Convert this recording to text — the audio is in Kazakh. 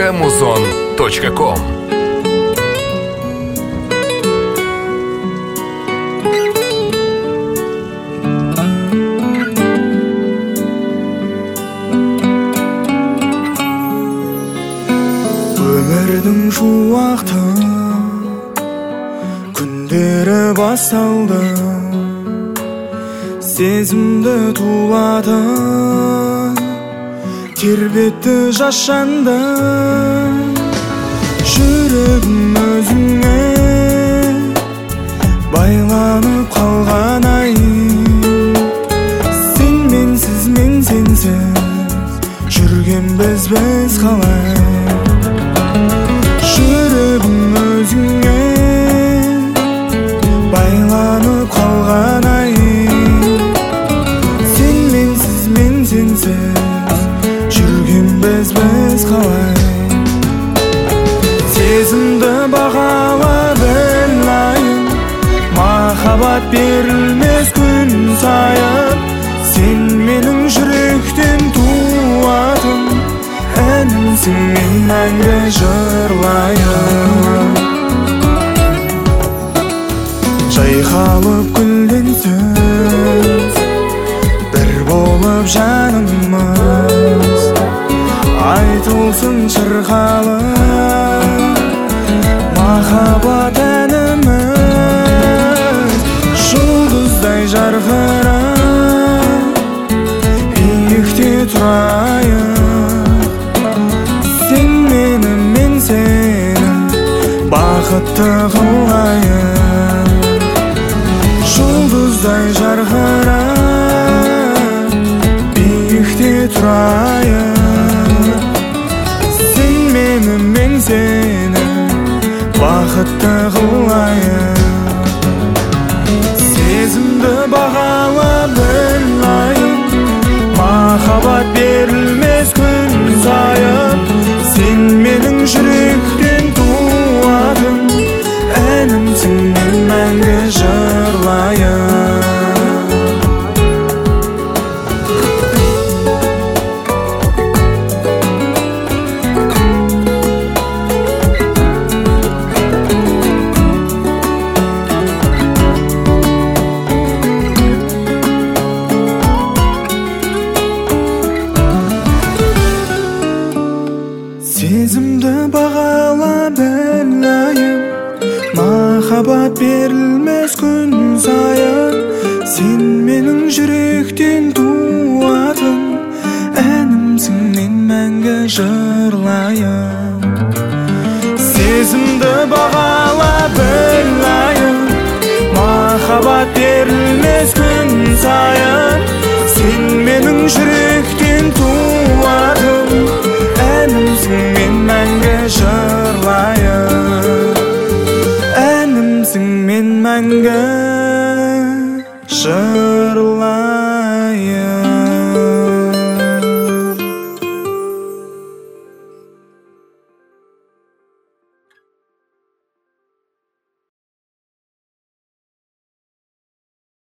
muzon.com. Өмірдің шуақты күндері басталды, сезімді тулады, тербетті жас жанды. Жүрегім өзіңе байланып қалған ай, сен менсіз мен сенсіз жүргенбіз біз қалай. Жүрегім өзіңе байланып қалған ай, сен менсіз мен сенсіз жүргенбіз біз қалай. Сезімді бағала білайын, махаббат берілмес күн сайын. Сен менің жүректен туатын әнімсің, мен мәңгі жырлайын. Жайқалып гүлден сөз, бір болып жанымыз, айтылсын шырқалып махаббат әніміз. Жұлдыздай жарқырап биікте тұрайық, сен мені мен сені бақытты қылайық. Жұлдыздай жарқырап биікте тұрайық, сен мені мен сені бақытты қылайық. Сезімді бағала білайын, махаббат берілмес күн сайын. Сен менің жүректен туатын әнімсің, мен мәңгі жырлайын. Сезімді бағала білайын, махаббат берілмес күн сайын. Сен менің жүректен туатын әнімсің, мен мәңгі жырлайын. Сезімді бағала білайын, махаббат берілмес күн сайын. Сен менің жүректен туатын